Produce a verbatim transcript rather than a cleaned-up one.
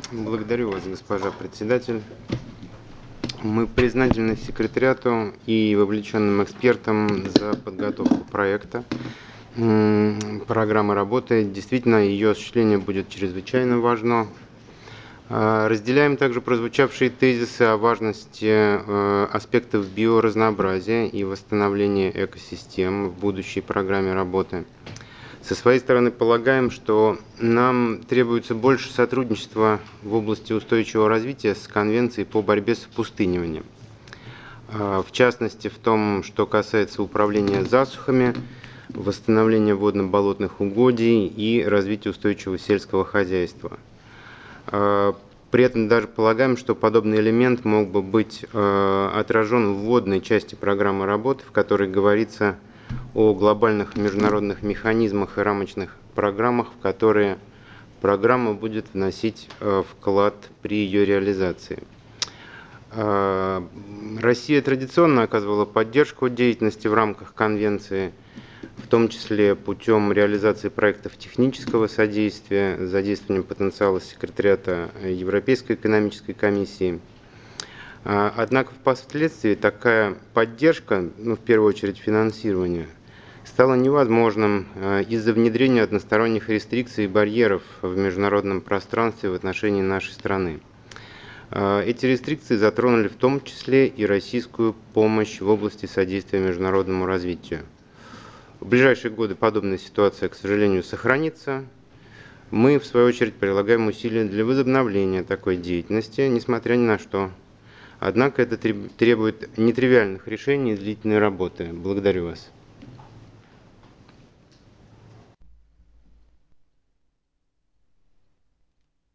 Благодарю вас, госпожа председатель. Мы признательны секретариату и вовлеченным экспертам за подготовку проекта м, программы работы. Действительно, ее осуществление будет чрезвычайно важно. А, Разделяем также прозвучавшие тезисы о важности э, аспектов биоразнообразия и восстановления экосистем в будущей программе работы. Со своей стороны полагаем, что нам требуется больше сотрудничества в области устойчивого развития с Конвенцией по борьбе с опустыниванием. В частности, в том, что касается управления засухами, восстановления водно-болотных угодий и развития устойчивого сельского хозяйства. При этом даже полагаем, что подобный элемент мог бы быть отражен в вводной части программы работы, в которой говорится о глобальных международных механизмах и рамочных программах, в которые программа будет вносить вклад при ее реализации. Россия традиционно оказывала поддержку деятельности в рамках Конвенции, в том числе путем реализации проектов технического содействия, задействованием потенциала секретариата Европейской экономической комиссии. Однако впоследствии такая поддержка, ну, в первую очередь финансирование, стало невозможным из-за внедрения односторонних рестрикций и барьеров в международном пространстве в отношении нашей страны. Эти рестрикции затронули в том числе и российскую помощь в области содействия международному развитию. В ближайшие годы подобная ситуация, к сожалению, сохранится. Мы, в свою очередь, прилагаем усилия для возобновления такой деятельности, несмотря ни на что. Однако это требует нетривиальных решений и длительной работы. Благодарю вас.